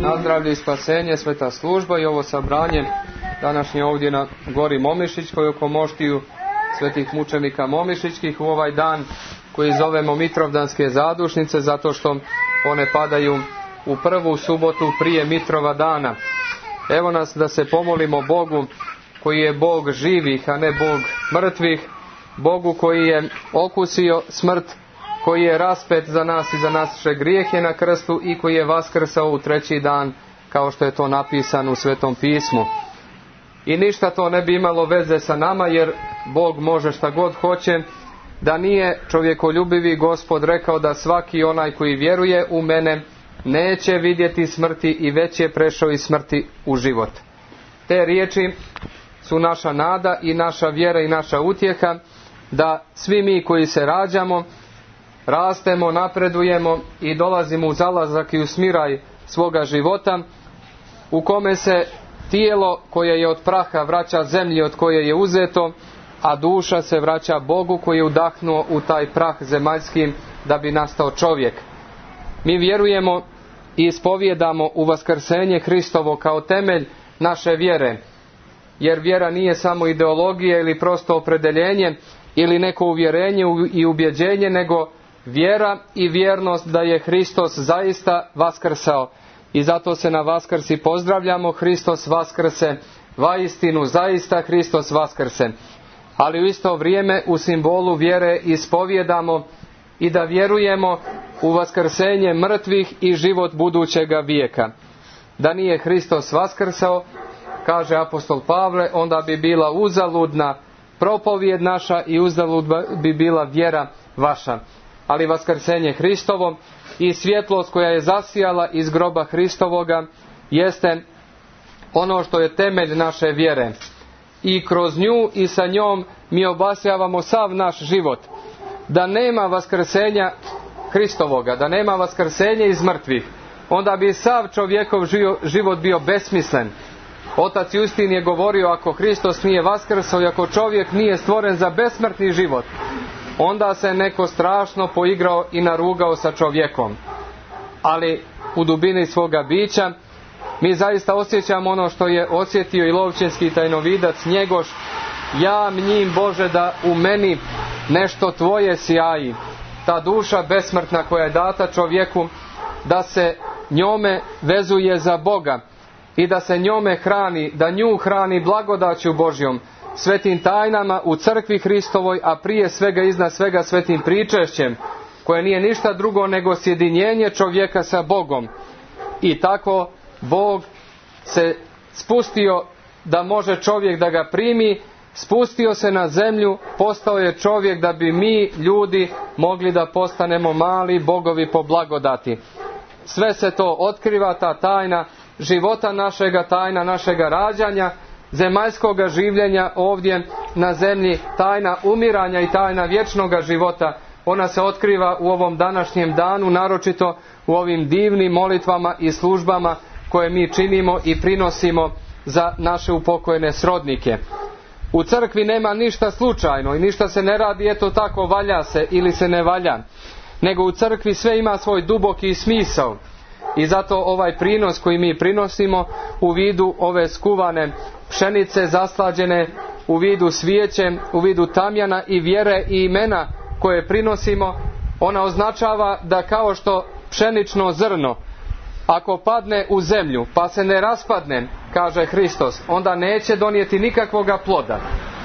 Nazdravlje i spasenje, sveta služba i ovo sabranje današnje ovdje na gori Momišićkoj oko moštiju svetih mučenika Momišićkih u ovaj dan koji zovemo Mitrovdanske zadušnice, zato što one padaju u prvu subotu prije Mitrova dana. Evo nas da se pomolimo Bogu koji je Bog živih, a ne Bog mrtvih, Bogu koji je okusio smrt, koji je raspet za nas i za naše grijehe na krstu i koji je vaskrsao u treći dan, kao što je to napisano u Svetom pismu. I ništa to ne bi imalo veze sa nama, jer Bog može šta god hoće, da nije čovjekoljubivi Gospod rekao da svaki onaj koji vjeruje u mene neće vidjeti smrti i već je prešao iz smrti u život. Te riječi su naša nada i naša vjera i naša utjeha, da svi mi koji se rađamo, rastemo, napredujemo i dolazimo u zalazak i u smiraj svoga života, u kome se tijelo koje je od praha vraća zemlji od koje je uzeto, a duša se vraća Bogu koji je udahnuo u taj prah zemaljski da bi nastao čovjek. Mi vjerujemo i ispovjedamo u vaskrsenje Hristovo kao temelj naše vjere, jer vjera nije samo ideologija ili prosto opredjeljenje ili neko uvjerenje i ubjeđenje, nego vjera i vjernost da je Hristos zaista vaskrsao. I zato se na vaskrsi pozdravljamo: Hristos vaskrse, vaistinu zaista Hristos vaskrse. Ali u isto vrijeme u simbolu vjere ispovjedamo i da vjerujemo u vaskrsenje mrtvih i život budućega vijeka. Da nije Hristos vaskrsao, kaže apostol Pavle, onda bi bila uzaludna propovijed naša i uzalud bi bila vjera vaša. Ali vaskrsenje Hristovo i svjetlost koja je zasijala iz groba Hristovoga jeste ono što je temelj naše vjere. I kroz nju i sa njom mi obasjavamo sav naš život. Da nema vaskrsenja Hristovoga, da nema vaskrsenja iz mrtvih, onda bi sav čovjekov život bio besmislen. Otac Justin je govorio, ako Hristos nije vaskrsao i ako čovjek nije stvoren za besmrtni život, onda se neko strašno poigrao i narugao sa čovjekom. Ali u dubini svoga bića mi zaista osjećamo ono što je osjetio i lovčinski tajnovidac Njegoš: ja mnjim Bože da u meni nešto tvoje sjaji. Ta duša besmrtna koja je data čovjeku, da se njome vezuje za Boga i da se njome hrani, da nju hrani blagodaću Božjom, svetim tajnama u crkvi Hristovoj, a prije svega iznad svega svetim pričešćem, koje nije ništa drugo nego sjedinjenje čovjeka sa Bogom. I tako Bog se spustio da može čovjek da ga primi, spustio se na zemlju, postao je čovjek da bi mi ljudi mogli da postanemo mali bogovi po blagodati. Sve se to otkriva, ta tajna života našega, tajna našega rađanja, zemaljskoga življenja ovdje na zemlji, tajna umiranja i tajna vječnoga života. Ona se otkriva u ovom današnjem danu, naročito u ovim divnim molitvama i službama koje mi činimo i prinosimo za naše upokojene srodnike. U crkvi nema ništa slučajno i ništa se ne radi eto tako, valja se ili se ne valja, nego u crkvi sve ima svoj duboki smisao. I zato ovaj prinos koji mi prinosimo u vidu ove skuvane pšenice zaslađene, u vidu svijeće, u vidu tamjana i vjere i imena koje prinosimo, ona označava da kao što pšenično zrno, ako padne u zemlju pa se ne raspadne, kaže Hristos, onda neće donijeti nikakvoga ploda.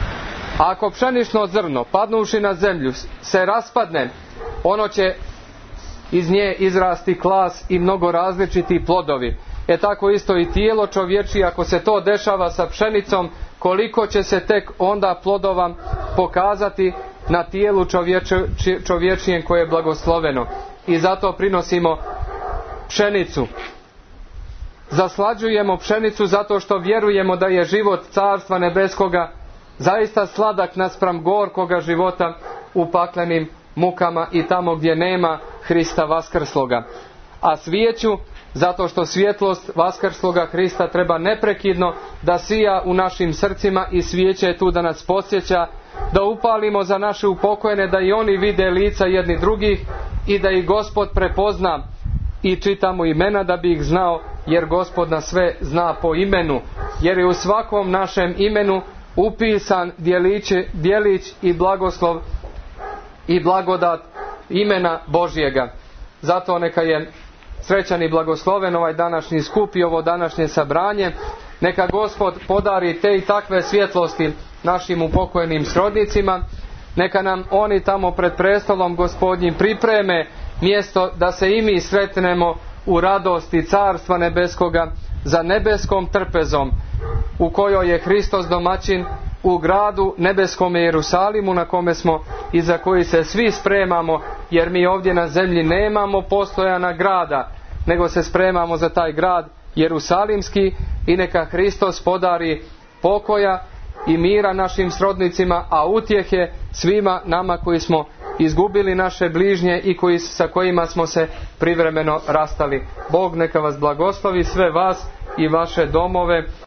A ako pšenično zrno padnuši na zemlju se raspadne, ono će iz nje izrasti klas i mnogo različiti plodovi. Tako isto i tijelo čovječije, ako se to dešava sa pšenicom, koliko će se tek onda plodova pokazati na tijelu čovječijem koje je blagosloveno. I zato prinosimo pšenicu. Zaslađujemo pšenicu zato što vjerujemo da je život Carstva nebeskoga zaista sladak naspram gorkoga života u paklenim mukama i tamo gdje nema Hrista vaskrsloga. A svijeću zato što svjetlost vaskrsloga Hrista treba neprekidno da sija u našim srcima i svijeće je tu da nas podsjeća, da upalimo za naše upokojene, da i oni vide lica jedni drugih i da ih Gospod prepozna i čitamo imena da bi ih znao, jer Gospod nas sve zna po imenu, jer je u svakom našem imenu upisan djelić i blagoslov i blagodat imena Božjega. Zato neka je srećan i blagosloven ovaj današnji skup i ovo današnje sabranje. Neka Gospod podari te i takve svjetlosti našim upokojenim srodnicima. Neka nam oni tamo pred prestolom Gospodnjim pripreme mjesto da se i mi sretnemo u radosti Carstva nebeskoga za nebeskom trpezom, u kojoj je Hristos domaćin, u gradu nebeskome Jerusalimu, na kome smo i za koji se svi spremamo, jer mi ovdje na zemlji nemamo postojana grada, nego se spremamo za taj grad Jerusalimski. I neka Hristos podari pokoja i mira našim srodnicima, a utjehe svima nama koji smo izgubili naše bližnje i sa kojima smo se privremeno rastali. Bog neka vas blagoslovi, sve vas i vaše domove.